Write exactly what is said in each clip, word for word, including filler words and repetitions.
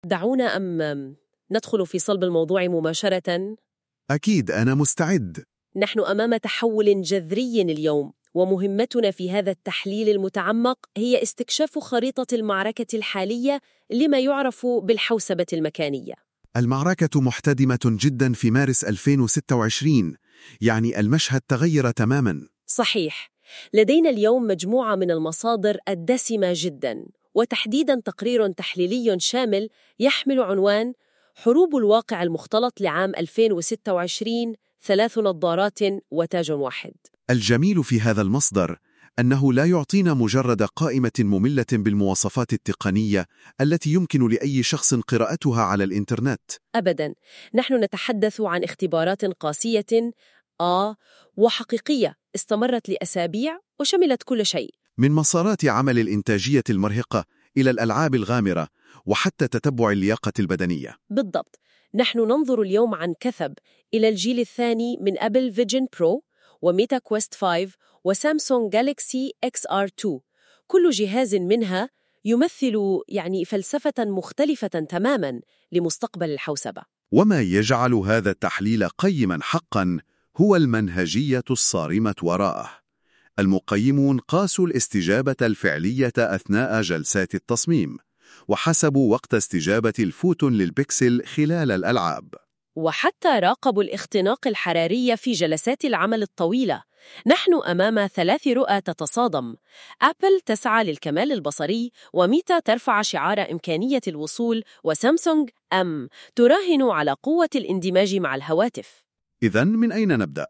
دعونا أم ندخل في صلب الموضوع مباشرة. أكيد أنا مستعد. نحن أمام تحول جذري اليوم، ومهمتنا في هذا التحليل المتعمق هي استكشاف خريطة المعركة الحالية لما يعرف بالحوسبة المكانية. المعركة محتدمة جدا في مارس ألفين وستة وعشرين، يعني المشهد تغير تماما. صحيح، لدينا اليوم مجموعة من المصادر الدسمة جدا، وتحديدا تقرير تحليلي شامل يحمل عنوان حروب الواقع المختلط لعام ألفين وستة وعشرين، ثلاث نظارات وتاج واحد. الجميل في هذا المصدر أنه لا يعطينا مجرد قائمة مملة بالمواصفات التقنية التي يمكن لأي شخص قراءتها على الإنترنت. أبداً، نحن نتحدث عن اختبارات قاسية آه وحقيقية استمرت لأسابيع وشملت كل شيء، من مسارات عمل الإنتاجية المرهقة إلى الألعاب الغامرة وحتى تتبع اللياقة البدنية. بالضبط. نحن ننظر اليوم عن كثب إلى الجيل الثاني من أبل فيجن برو وميتا كويست خمسة وسامسونج جالكسي إكس آر اثنين. كل جهاز منها يمثل يعني فلسفة مختلفة تماماً لمستقبل الحوسبة. وما يجعل هذا التحليل قيماً حقاً هو المنهجية الصارمة وراءه. المقيمون قاسوا الاستجابة الفعلية أثناء جلسات التصميم، وحسبوا وقت استجابة الفوتون للبكسل خلال الألعاب، وحتى راقبوا الاختناق الحراري في جلسات العمل الطويلة. نحن أمام ثلاث رؤى تتصادم. أبل تسعى للكمال البصري، وميتا ترفع شعار إمكانية الوصول، وسامسونج أم تراهن على قوة الاندماج مع الهواتف. إذن من أين نبدأ؟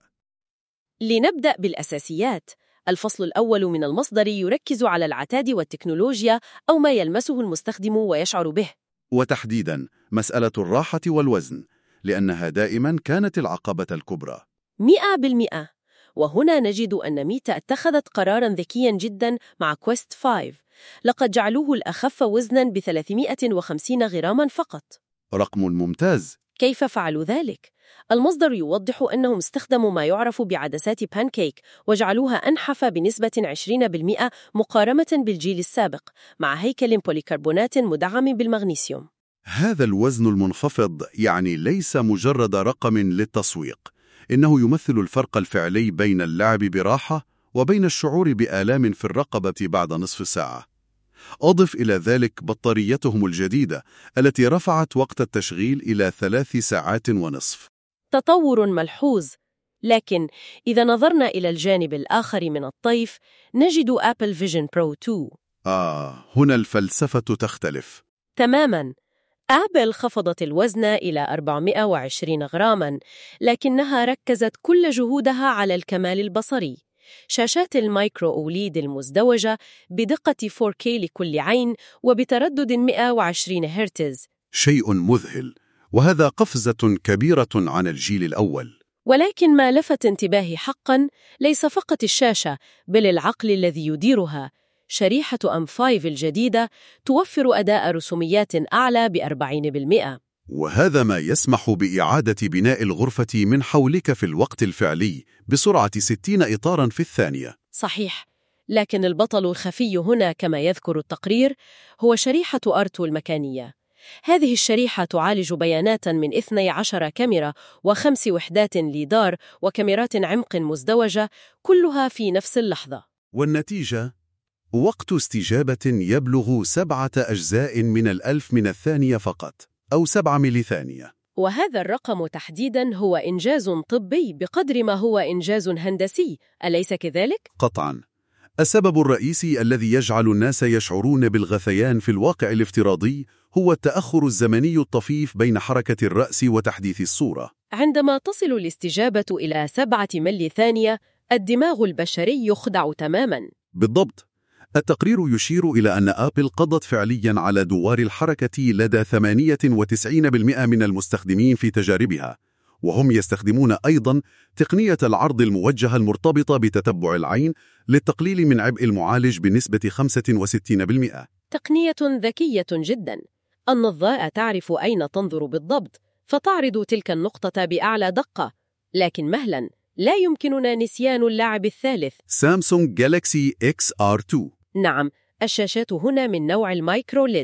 لنبدأ بالأساسيات. الفصل الأول من المصدر يركز على العتاد والتكنولوجيا، أو ما يلمسه المستخدم ويشعر به، وتحديداً مسألة الراحة والوزن، لأنها دائماً كانت العقبة الكبرى. مئة بالمئة. وهنا نجد أن ميتا اتخذت قراراً ذكياً جداً مع كويست خمسة، لقد جعلوه الأخف وزناً ب ثلاثمئة وخمسين غراماً فقط. رقم ممتاز. كيف فعلوا ذلك؟ المصدر يوضح أنهم استخدموا ما يعرف بعدسات بانكيك، وجعلوها أنحف بنسبة عشرين بالمئة مقارنة بالجيل السابق، مع هيكل بوليكربونات مدعم بالمغنيسيوم. هذا الوزن المنخفض يعني ليس مجرد رقم للتسويق، إنه يمثل الفرق الفعلي بين اللعب براحة وبين الشعور بآلام في الرقبة بعد نصف ساعة. أضف إلى ذلك بطاريتهم الجديدة التي رفعت وقت التشغيل إلى ثلاث ساعات ونصف. تطور ملحوظ. لكن إذا نظرنا إلى الجانب الآخر من الطيف، نجد أبل فيجن برو اثنين. آه، هنا الفلسفة تختلف تماماً. أبل خفضت الوزن إلى أربعمئة وعشرين غراماً، لكنها ركزت كل جهودها على الكمال البصري. شاشات المايكرو أوليد المزدوجة بدقة فور كيه لكل عين وبتردد مئة وعشرين هرتز، شيء مذهل، وهذا قفزة كبيرة عن الجيل الأول. ولكن ما لفت انتباهي حقاً ليس فقط الشاشة، بل العقل الذي يديرها. شريحة أم خمسة الجديدة توفر أداء رسوميات أعلى بأربعين بالمئة، وهذا ما يسمح بإعادة بناء الغرفة من حولك في الوقت الفعلي بسرعة ستين إطاراً في الثانية. صحيح، لكن البطل الخفي هنا كما يذكر التقرير هو شريحة آر اثنين المكانية. هذه الشريحة تعالج بيانات من اثنتي عشرة كاميرا وخمس وحدات ليدار وكاميرات عمق مزدوجة، كلها في نفس اللحظة. والنتيجة وقت استجابة يبلغ سبعة أجزاء من الألف من الثانية فقط، أو سبعة ملي ثانية. وهذا الرقم تحديداً هو إنجاز طبي بقدر ما هو إنجاز هندسي، أليس كذلك؟ قطعاً. السبب الرئيسي الذي يجعل الناس يشعرون بالغثيان في الواقع الافتراضي هو التأخر الزمني الطفيف بين حركة الرأس وتحديث الصورة. عندما تصل الاستجابة إلى سبعة ملي ثانية، الدماغ البشري يخدع تماماً. بالضبط. التقرير يشير إلى أن آبل قضت فعلياً على دوار الحركة لدى ثمانية وتسعين بالمئة من المستخدمين في تجاربها، وهم يستخدمون أيضاً تقنية العرض الموجهة المرتبطة بتتبع العين للتقليل من عبء المعالج بنسبة خمسة وستين بالمئة. تقنية ذكية جداً. النظارة تعرف أين تنظر بالضبط، فتعرض تلك النقطة بأعلى دقة. لكن مهلاً، لا يمكننا نسيان اللاعب الثالث، سامسونج جالكسي إكس آر اثنين. نعم، الشاشات هنا من نوع المايكرو ليد.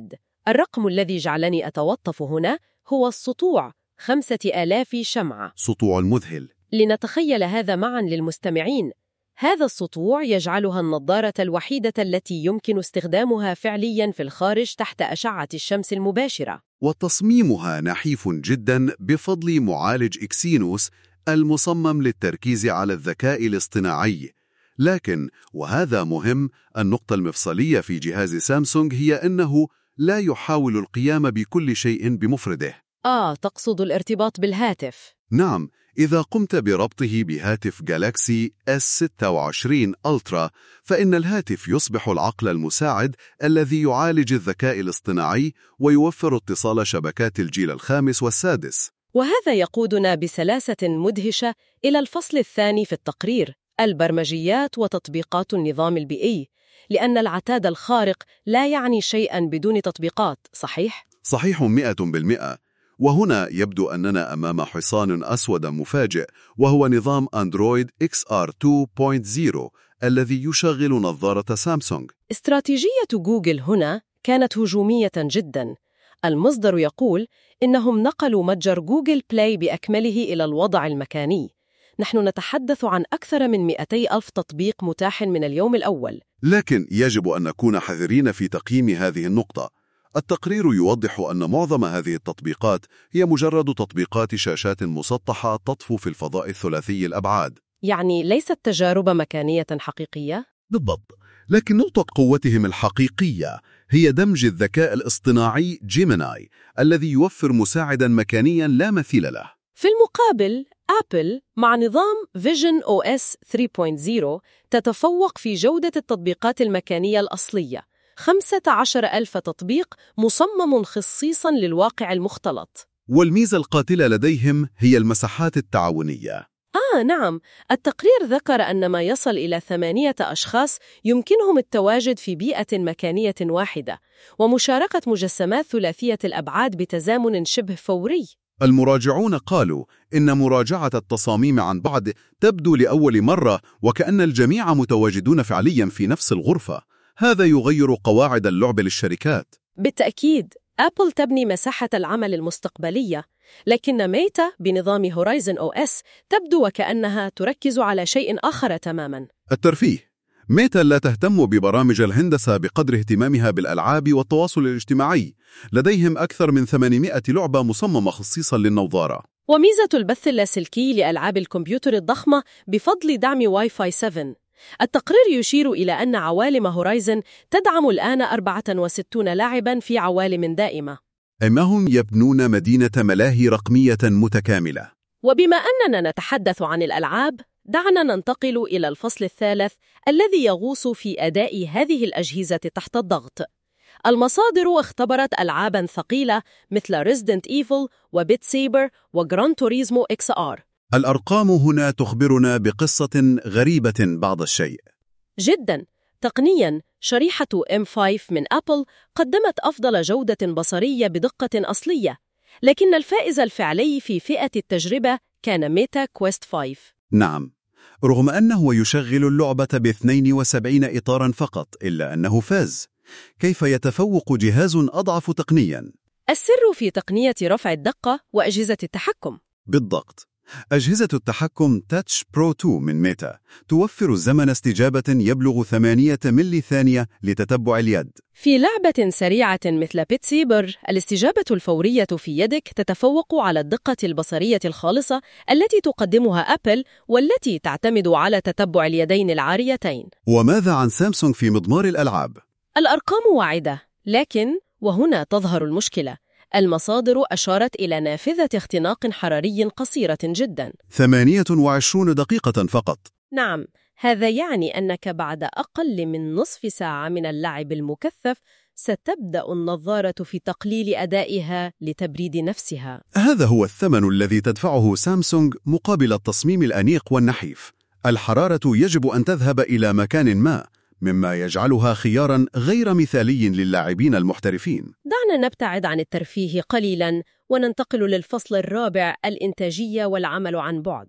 الرقم الذي جعلني أتوقف هنا هو السطوع، خمسة آلاف شمعة. سطوع المذهل. لنتخيل هذا معاً للمستمعين. هذا السطوع يجعلها النظارة الوحيدة التي يمكن استخدامها فعلياً في الخارج تحت أشعة الشمس المباشرة. وتصميمها نحيف جداً بفضل معالج إكسينوس المصمم للتركيز على الذكاء الاصطناعي. لكن وهذا مهم، النقطة المفصلية في جهاز سامسونج هي أنه لا يحاول القيام بكل شيء بمفرده. آه، تقصد الارتباط بالهاتف؟ نعم، إذا قمت بربطه بهاتف جالاكسي إس ستة وعشرين ألترا فإن الهاتف يصبح العقل المساعد الذي يعالج الذكاء الاصطناعي ويوفر اتصال شبكات الجيل الخامس والسادس. وهذا يقودنا بسلاسة مدهشة إلى الفصل الثاني في التقرير، البرمجيات وتطبيقات النظام البيئي، لأن العتاد الخارق لا يعني شيئاً بدون تطبيقات، صحيح؟ صحيح مئة بالمئة. وهنا يبدو أننا أمام حصان أسود مفاجئ، وهو نظام أندرويد إكس آر اثنين نقطة صفر الذي يشغل نظارة سامسونج. استراتيجية جوجل هنا كانت هجومية جداً. المصدر يقول إنهم نقلوا متجر جوجل بلاي بأكمله إلى الوضع المكاني. نحن نتحدث عن أكثر من مئتي ألف تطبيق متاح من اليوم الأول. لكن يجب أن نكون حذرين في تقييم هذه النقطة. التقرير يوضح أن معظم هذه التطبيقات هي مجرد تطبيقات شاشات مسطحة تطفو في الفضاء الثلاثي الأبعاد. يعني ليست تجارب مكانية حقيقية؟ بالضبط، لكن نقطة قوتهم الحقيقية هي دمج الذكاء الاصطناعي جيميناي الذي يوفر مساعداً مكانياً لا مثيل له. في المقابل، أبل مع نظام فيجن أو إس ثلاثة نقطة صفر تتفوق في جودة التطبيقات المكانية الأصلية. خمسة عشر ألف تطبيق مصمم خصيصاً للواقع المختلط. والميزة القاتلة لديهم هي المساحات التعاونية. آه نعم، التقرير ذكر أن ما يصل إلى ثمانية أشخاص يمكنهم التواجد في بيئة مكانية واحدة، ومشاركة مجسمات ثلاثية الأبعاد بتزامن شبه فوري. المراجعون قالوا إن مراجعة التصاميم عن بعد تبدو لأول مرة وكأن الجميع متواجدون فعلياً في نفس الغرفة. هذا يغير قواعد اللعب للشركات. بالتأكيد، أبل تبني مساحة العمل المستقبلية، لكن ميتا بنظام هورايزن أو إس تبدو وكأنها تركز على شيء آخر تماماً. الترفيه. ميتا لا تهتم ببرامج الهندسة بقدر اهتمامها بالألعاب والتواصل الاجتماعي. لديهم أكثر من ثمانمائة لعبة مصممة خصيصاً للنظارة. وميزة البث اللاسلكي لألعاب الكمبيوتر الضخمة بفضل دعم واي فاي سبعة. التقرير يشير إلى أن عوالم هورايزن تدعم الآن أربعة وستين لاعباً في عوالم دائمة. إنهم يبنون مدينة ملاهي رقمية متكاملة. وبما أننا نتحدث عن الألعاب، دعنا ننتقل إلى الفصل الثالث الذي يغوص في أداء هذه الأجهزة تحت الضغط. المصادر اختبرت ألعاباً ثقيلة مثل Resident Evil وبيت سيبر وجران توريزمو إكس آر. الأرقام هنا تخبرنا بقصة غريبة بعض الشيء. جداً. تقنياً، شريحة إم خمسة من أبل قدمت أفضل جودة بصرية بدقة أصلية، لكن الفائز الفعلي في فئة التجربة كان ميتا كويست خمسة. نعم، رغم أنه يشغل اللعبة ب اثنين وسبعين إطاراً فقط، إلا أنه فاز. كيف يتفوق جهاز أضعف تقنياً؟ السر في تقنية رفع الدقة وأجهزة التحكم. بالضبط. أجهزة التحكم تاتش برو اثنين من ميتا توفر زمن استجابة يبلغ ثمانية ملي ثانية لتتبع اليد. في لعبة سريعة مثل بيت سيبر، الاستجابة الفورية في يدك تتفوق على الدقة البصرية الخالصة التي تقدمها أبل والتي تعتمد على تتبع اليدين العاريتين. وماذا عن سامسونج في مضمار الألعاب؟ الأرقام واعدة، لكن وهنا تظهر المشكلة. المصادر أشارت إلى نافذة اختناق حراري قصيرة جداً، ثمانية وعشرين دقيقة فقط. نعم، هذا يعني أنك بعد أقل من نصف ساعة من اللعب المكثف ستبدأ النظارة في تقليل أدائها لتبريد نفسها. هذا هو الثمن الذي تدفعه سامسونج مقابل التصميم الأنيق والنحيف. الحرارة يجب أن تذهب إلى مكان ما، مما يجعلها خياراً غير مثالي للاعبين المحترفين. دعنا نبتعد عن الترفيه قليلاً وننتقل للفصل الرابع، الإنتاجية والعمل عن بعد.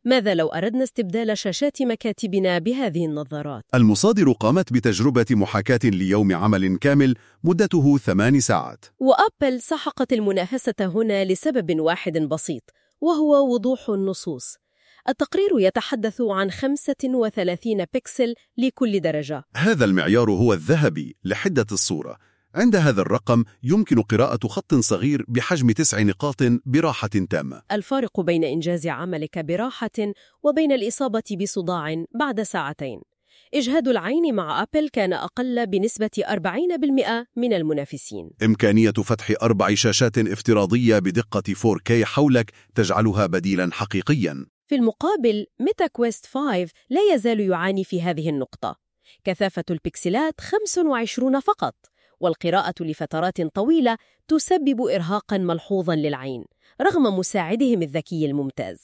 ماذا لو أردنا استبدال شاشات مكاتبنا بهذه النظارات؟ المصادر قامت بتجربة محاكاة ليوم عمل كامل مدته ثمان ساعات. وأبل سحقت المنافسة هنا لسبب واحد بسيط، وهو وضوح النصوص. التقرير يتحدث عن خمسة وثلاثين بكسل لكل درجة. هذا المعيار هو الذهبي لحدة الصورة. عند هذا الرقم يمكن قراءة خط صغير بحجم تسع نقاط براحة تامة. الفارق بين إنجاز عملك براحة وبين الإصابة بصداع بعد ساعتين. إجهاد العين مع أبل كان أقل بنسبة أربعين بالمئة من المنافسين. إمكانية فتح أربع شاشات افتراضية بدقة فور كي حولك تجعلها بديلاً حقيقياً. في المقابل، ميتا كويست خمسة لا يزال يعاني في هذه النقطة. كثافة البكسلات خمسة وعشرين فقط، والقراءة لفترات طويلة تسبب إرهاقاً ملحوظاً للعين رغم مساعدهم الذكي الممتاز.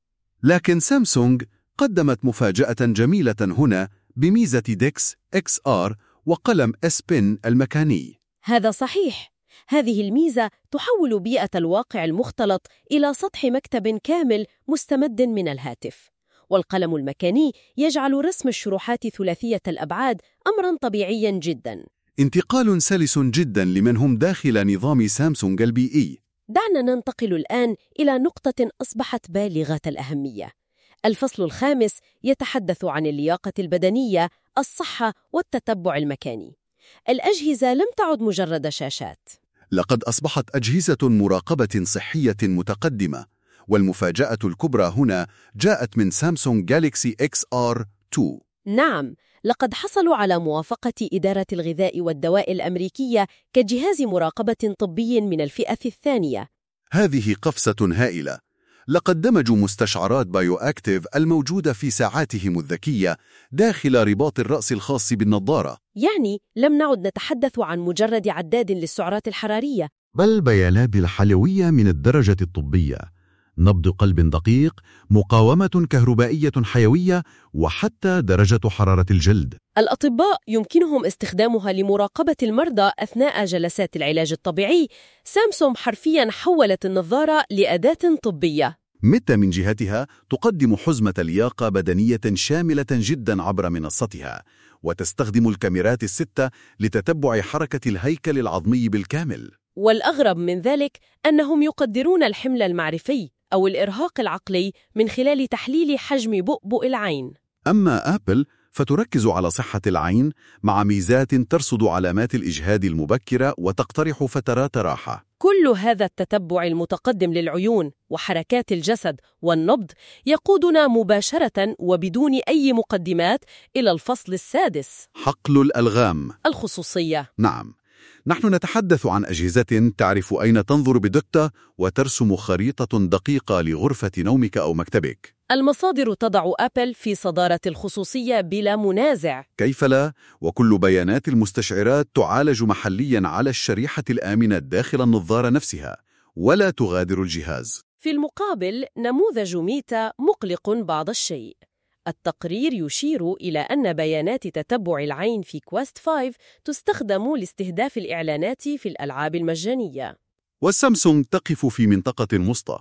لكن سامسونج قدمت مفاجأة جميلة هنا بميزة ديكس إكس آر وقلم S Pen المكاني. هذا صحيح. هذه الميزة تحول بيئة الواقع المختلط إلى سطح مكتب كامل مستمد من الهاتف، والقلم المكاني يجعل رسم الشروحات ثلاثية الأبعاد أمراً طبيعياً جداً. انتقال سلس جداً لمن هم داخل نظام سامسونج البيئي. دعنا ننتقل الآن إلى نقطة أصبحت بالغة الأهمية. الفصل الخامس يتحدث عن اللياقة البدنية، الصحة والتتبع المكاني. الأجهزة لم تعد مجرد شاشات. لقد أصبحت أجهزة مراقبة صحية متقدمة، والمفاجأة الكبرى هنا جاءت من سامسونج جالكسي إكس آر تو. نعم، لقد حصلوا على موافقة إدارة الغذاء والدواء الأمريكية كجهاز مراقبة طبي من الفئة الثانية. هذه قفزة هائلة. لقد دمجوا مستشعرات بايو أكتيف الموجودة في ساعاتهم الذكية داخل رباط الرأس الخاص بالنظارة. يعني لم نعد نتحدث عن مجرد عداد للسعرات الحرارية، بل بيانات الحيوية من الدرجة الطبية، نبض قلب دقيق، مقاومة كهربائية حيوية، وحتى درجة حرارة الجلد. الأطباء يمكنهم استخدامها لمراقبة المرضى أثناء جلسات العلاج الطبيعي. سامسونج حرفياً حولت النظارة لأداة طبية. ميتا من جهتها تقدم حزمة لياقة بدنية شاملة جداً عبر منصتها، وتستخدم الكاميرات الستة لتتبع حركة الهيكل العظمي بالكامل. والأغرب من ذلك أنهم يقدرون الحمل المعرفي أو الإرهاق العقلي من خلال تحليل حجم بؤبؤ العين. أما آبل فتركز على صحة العين مع ميزات ترصد علامات الإجهاد المبكرة وتقترح فترات راحة. كل هذا التتبع المتقدم للعيون وحركات الجسد والنبض يقودنا مباشرة وبدون أي مقدمات إلى الفصل السادس، حقل الألغام، الخصوصية. نعم، نحن نتحدث عن أجهزة تعرف أين تنظر بدقة وترسم خريطة دقيقة لغرفة نومك أو مكتبك. المصادر تضع أبل في صدارة الخصوصية بلا منازع. كيف لا؟ وكل بيانات المستشعرات تعالج محلياً على الشريحة الآمنة داخل النظارة نفسها، ولا تغادر الجهاز. في المقابل، نموذج ميتا مقلق بعض الشيء. التقرير يشير إلى أن بيانات تتبع العين في كويست خمسة تستخدم لاستهداف الإعلانات في الألعاب المجانية. والسامسونج تقف في منطقة وسطى،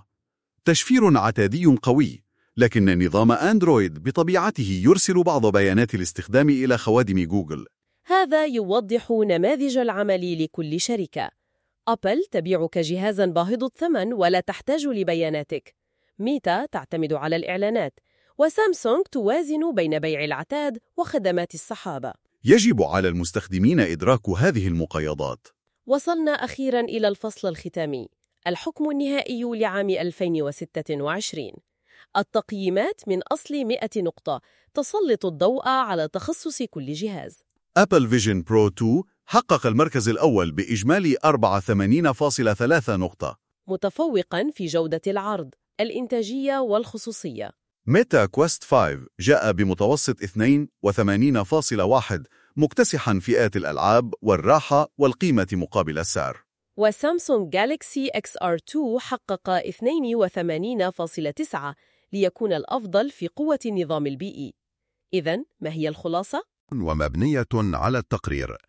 تشفير عتادي قوي، لكن نظام أندرويد بطبيعته يرسل بعض بيانات الاستخدام إلى خوادم جوجل. هذا يوضح نماذج العمل لكل شركة. أبل تبيعك جهازاً باهظ الثمن ولا تحتاج لبياناتك. ميتا تعتمد على الإعلانات، وسامسونج توازن بين بيع العتاد وخدمات الصحابة. يجب على المستخدمين إدراك هذه المقايضات. وصلنا أخيراً إلى الفصل الختامي، الحكم النهائي لعام ألفين وستة وعشرين. التقييمات من أصل مئة نقطة تسلط الضوء على تخصص كل جهاز. أبل فيجن برو تو حقق المركز الأول بإجمالي أربعة وثمانين فاصلة ثلاثة نقطة، متفوقاً في جودة العرض، الإنتاجية والخصوصية. ميتا كويست خمسة جاء بمتوسط اثنين وثمانين فاصلة واحد، مكتسحاً فئات الألعاب والراحة والقيمة مقابل السعر. وسامسونج جالكسي إكس آر تو حقق اثنين وثمانين فاصلة تسعة ليكون الأفضل في قوة النظام البيئي. إذن ما هي الخلاصة؟ ومبنية على التقرير.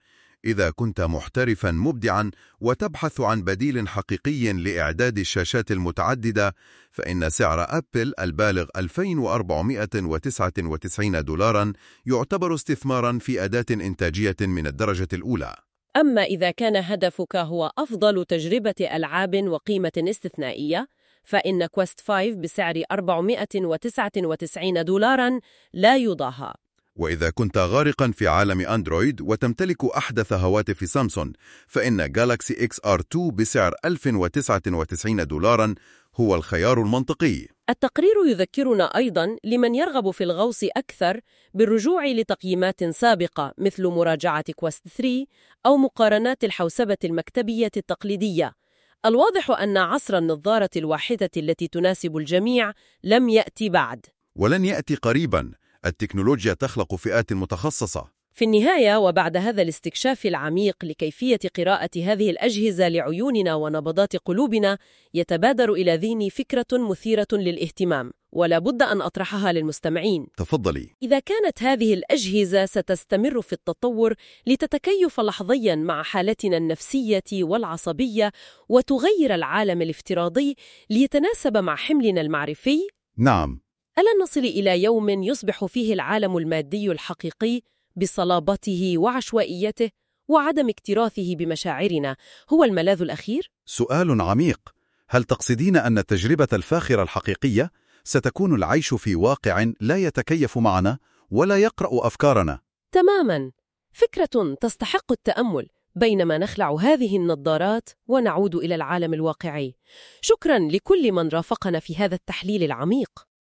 إذا كنت محترفاً مبدعاً وتبحث عن بديل حقيقي لإعداد الشاشات المتعددة، فإن سعر أبل البالغ ألفين وأربعمائة وتسعة وتسعين دولاراً يعتبر استثماراً في أداة إنتاجية من الدرجة الأولى. أما إذا كان هدفك هو أفضل تجربة ألعاب وقيمة استثنائية، فإن كويست خمسة بسعر أربعمائة وتسعة وتسعين دولاراً لا يضاهى. وإذا كنت غارقاً في عالم أندرويد وتمتلك أحدث هواتف سامسونج، فإن جالاكسي إكس آر اثنين بسعر ألف وتسعة وتسعين دولاراً هو الخيار المنطقي. التقرير يذكرنا أيضاً لمن يرغب في الغوص أكثر بالرجوع لتقييمات سابقة مثل مراجعة كويست ثلاثة أو مقارنات الحوسبة المكتبية التقليدية. الواضح أن عصر النظارة الواحدة التي تناسب الجميع لم يأتي بعد، ولن يأتي قريباً. التكنولوجيا تخلق فئات متخصصة. في النهاية، وبعد هذا الاستكشاف العميق لكيفية قراءة هذه الأجهزة لعيوننا ونبضات قلوبنا، يتبادر إلى ذهني فكرة مثيرة للاهتمام، ولا بد أن أطرحها للمستمعين. تفضلي. إذا كانت هذه الأجهزة ستستمر في التطور لتتكيف لحظياً مع حالتنا النفسية والعصبية وتغير العالم الافتراضي ليتناسب مع حملنا المعرفي، نعم. ألا نصل إلى يوم يصبح فيه العالم المادي الحقيقي بصلابته وعشوائيته وعدم اكتراثه بمشاعرنا هو الملاذ الأخير؟ سؤال عميق. هل تقصدين أن التجربة الفاخرة الحقيقية ستكون العيش في واقع لا يتكيف معنا ولا يقرأ أفكارنا؟ تماماً. فكرة تستحق التأمل بينما نخلع هذه النظارات ونعود إلى العالم الواقعي. شكراً لكل من رافقنا في هذا التحليل العميق.